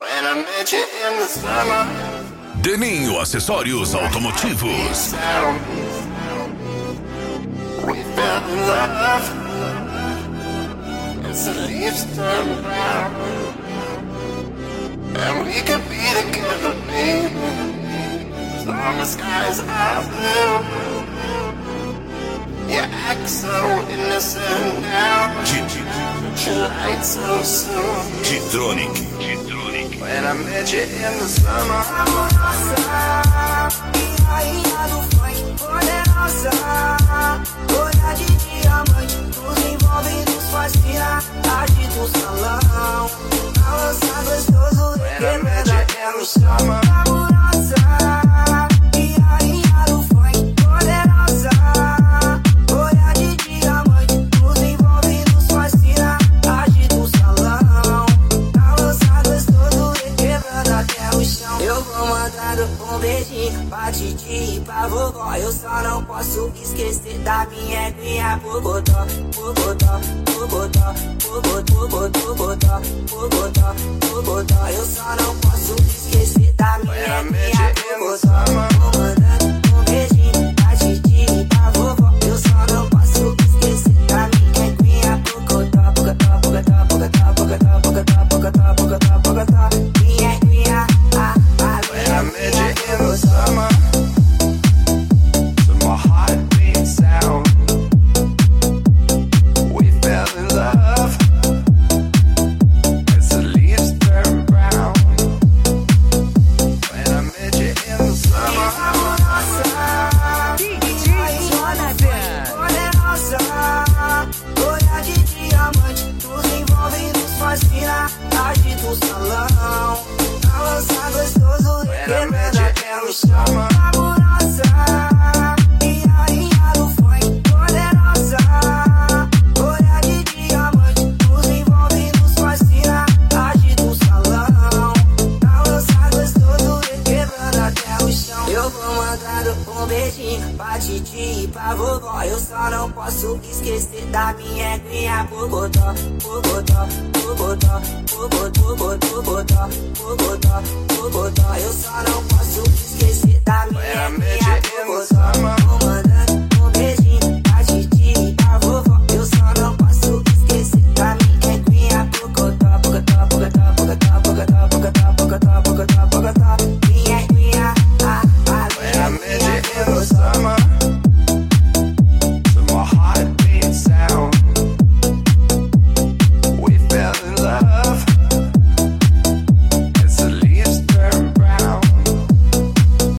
Deninho Acessórios Automotivos. And we could be together, baby, as long as skies are blue. You act so innocent now, but you lied so soon. G-Tronic. When I met you in the summer, amorosa, e rainha do funk, poderosa, olhar de diamante, nos envolve e nos fascina, agita o salão, balança gostoso e quebrando até no chão. Amorosa, e rainha do funk, poderosa, olhar de diamante, nos envolve e nos fascina, agita o salão, balança gostoso e quebrando até o chão. Eu vou mandando um beijinho pra titi e pra vovó. Eu só não posso esquecer da minha eguinha Bogotá, Bogotá, Bogotá, Bogotá, Bogotá, Bogotá, Bogotá. Eu só não posso esquecer da minha eguinha Bogotá. Vou mandando um beijinho pra titi e pra vovó. Eu só não posso esquecer da minha eguinha Bogotá, Bogotá, Bogotá, Bogotá, Bogotá, Bogotá, Bogotá, Bogotá, Bogotá. Minha eguinha, when I met you in the summer, to my heartbeat sound, we fell in love as the leaves turn brown. When I met you in the summer, poderosa, olhar de diamante, nos envolve e nos fascina, agita o salão, balança gostoso e quebrando até no chão. Amorosa, e rainha do funk, poderosa, olhar de diamante, nos envolve e nos fascina, agita o salão, balança gostoso e quebrando até o chão. Eu vou mandando um beijinho pra titi e pra vovó. Eu só não posso esquecer da minha eguinha Bogotá, Bogotá, Bogotá, Bogotá, Bogotá, Bogotá, Bogotá. Eu só não posso esquecer da minha eguinha